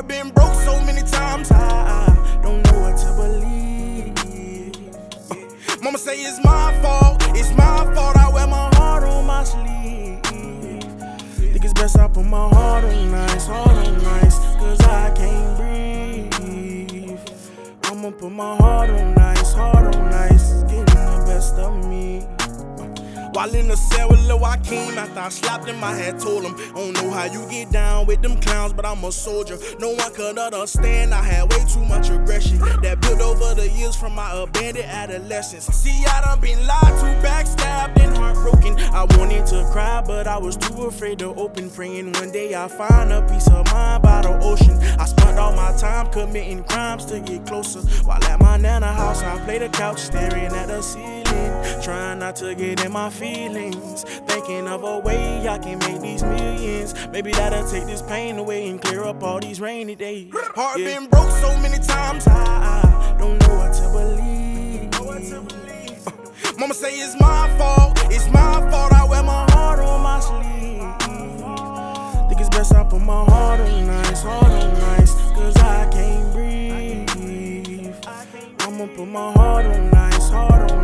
Heart been broke so many times, I don't know what to believe. Mama say it's my fault, I wear my heart on my sleeve. Think it's best I put my heart on ice, cause I can't breathe. I'ma put my heart on ice, getting the best of me. While in the cell with Lil Joaquin, after I slapped him, I had told him, I don't know how you get down with them clowns, but I'm a soldier. No one could understand, I had way too much aggression that built over the years from my abandoned adolescence. See, I done been lied to, backstabbed, and heartbroken. I wanted to cry, but I was too afraid to open, praying one day I find a peace of mind by the ocean. I spent all my time committing crimes to get closer. While at my nana house, I played the couch, staring at the ceiling, trying not to get in my feelings, thinking of a way I can make these millions. Maybe that'll take this pain away and clear up all these rainy days. Heart been broke so many times, I don't know what to believe. Mama say it's my fault, I wear my heart on my sleeve. Think it's best I put my heart on ice, cause I can't breathe. I'ma put my heart on ice,